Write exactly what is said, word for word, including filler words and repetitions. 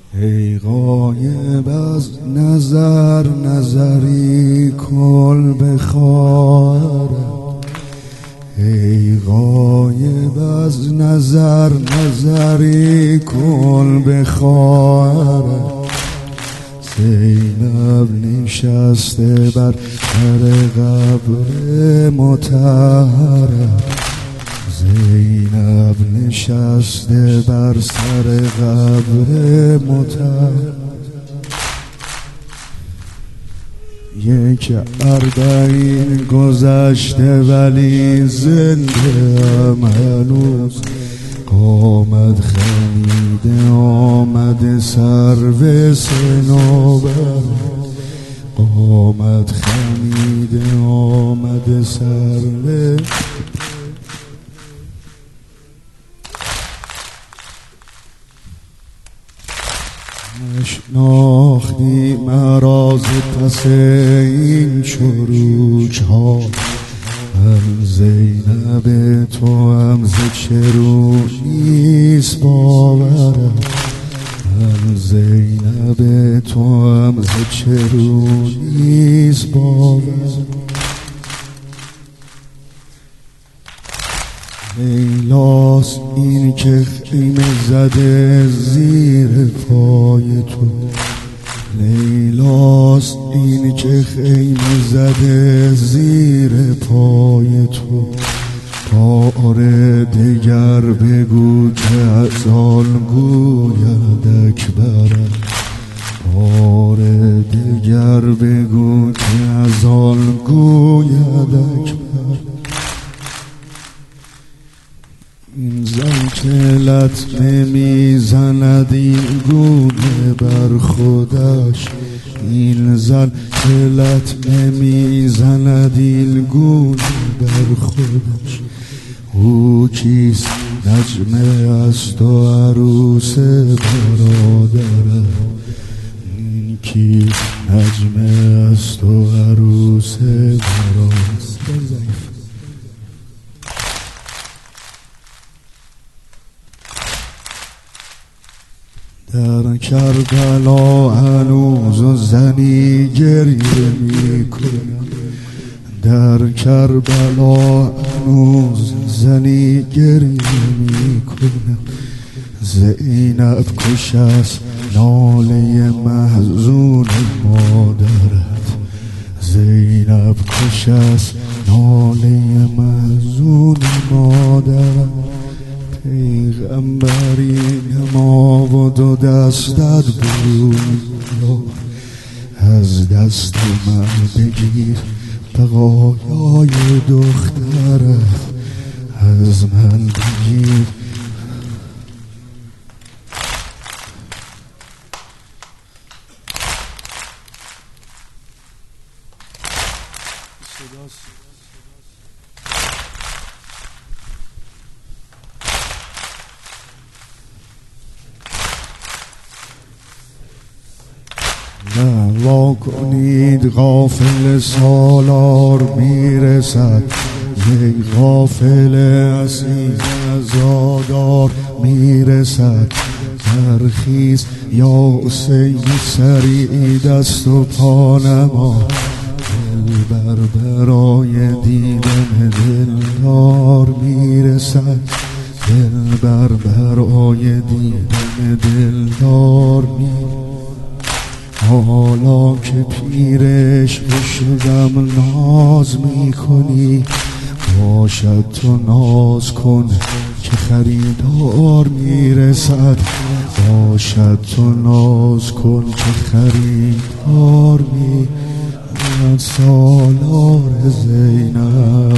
ای غایب از نظر نظری کن بخوارم، ای غایب از نظر نظری کن بخوارم. زینب نشسته بر سر قبر مطهرم، زینب نشسته بر سر قبر مطهرم. یک اربعین گذشته ولی زنده ام هنوز، قامت خمیده آمده سرو صنوبر، قامت خمیده آمده سرو. نشناختی مرا ز پس این چروک ها، من زینب تو هم ز چه رو نیست باورم، من زینب تو هم ز چه رو نیست باورم. لیلاست این که خیمه زده زیر پای تو، لیلاست این که خیمه زده زیر پای تو. بار دگر بگو که از آن گوید اکبرم، بار دگر بگو که از آن گوید اکبرم. این زن که لطمه میزند این گونه بر خودش، این زن که لطمه میزند این گونه بر خودش. او کیست؟ نجمه است و عروس برادرم، این کیست؟ نجمه است و عروس برادرم. در کربلا هنوز زنی گریه میکنم، در کربلا هنوز زنی گریه میکنم. زینب کش است ناله محزون مادرت، زینب کش است ناله محزون مادرت. پیغمبری ما و دو دستت بود، از دست من بگیر بقایای دخترت، از من بگیر. نه وا کنید غافل سالار میرسد، یک غافل عزیز عزادار میرسد. برخیز یا سید سریع دست و پا نما، دلبر برای دیدن دلدار میرسد، دلبر برای دیدن دلدار میرسد. حالا که پیرش شدم ناز میکنی، باشد تو ناز کن که خریدار میرسد، باشد تو ناز کن که خریدار میرسد. سالار زینب